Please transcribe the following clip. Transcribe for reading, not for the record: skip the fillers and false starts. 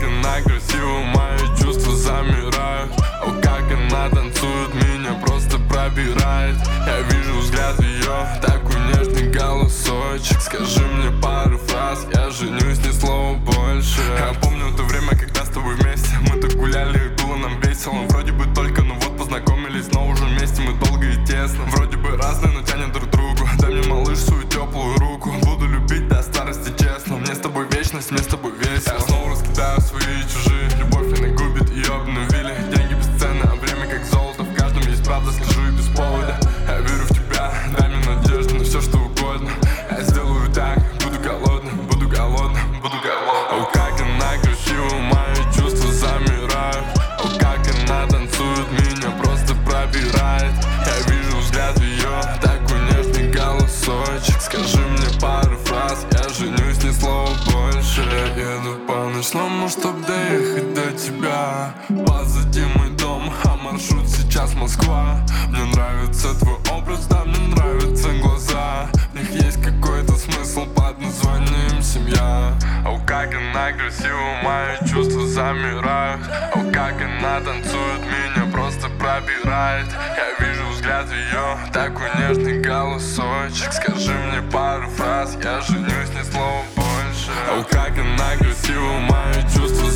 она красива, мои чувства замирают. О, как она танцует, меня просто пробирает. Я вижу взгляд ее, такой нежный голосочек. Скажи мне пару фраз, я женюсь, ни слова больше. Я помню то время, когда с тобой вместе мы так гуляли, и было нам весело. Вроде бы только, ну вот познакомились, но уже вместе мы долго и тесно. Вроде бы разные, но тянет друг к другу. Дай мне, малыш, свою теплую руку. Буду любить до старости, честно. Мне с тобой вечность, мне с тобой весело. Я снова раскидаю свои и чужие. Любовь меня губит, ее обновили. Деньги бесценны, а время как золото. В каждом есть правда, скажу и без повода. Я верю в тебя, дай мне надежду на все, что угодно. Я сделаю так, буду голодным, буду голодным, буду голодным. О, как она красива, мои чувства замирают. О, как она танцует, меня просто пробирает. Я вижу взгляд ее, такой нежный голосочек. Скажи мне пару фраз, я женюсь, ни слова больше. Я еду по ночному, чтоб доехать до тебя. Позади мой дом, а маршрут сейчас Москва. Мне нравится твой образ, да, мне нравятся глаза. В них есть какой-то смысл под названием семья. О, как она красива, мои чувства замирают. О, как она танцует, меня просто пробирает. Я вижу взгляд ее, такой нежный голосочек. Скажи мне пару фраз, я женюсь, ни слова больше. О, как она красива, мои чувства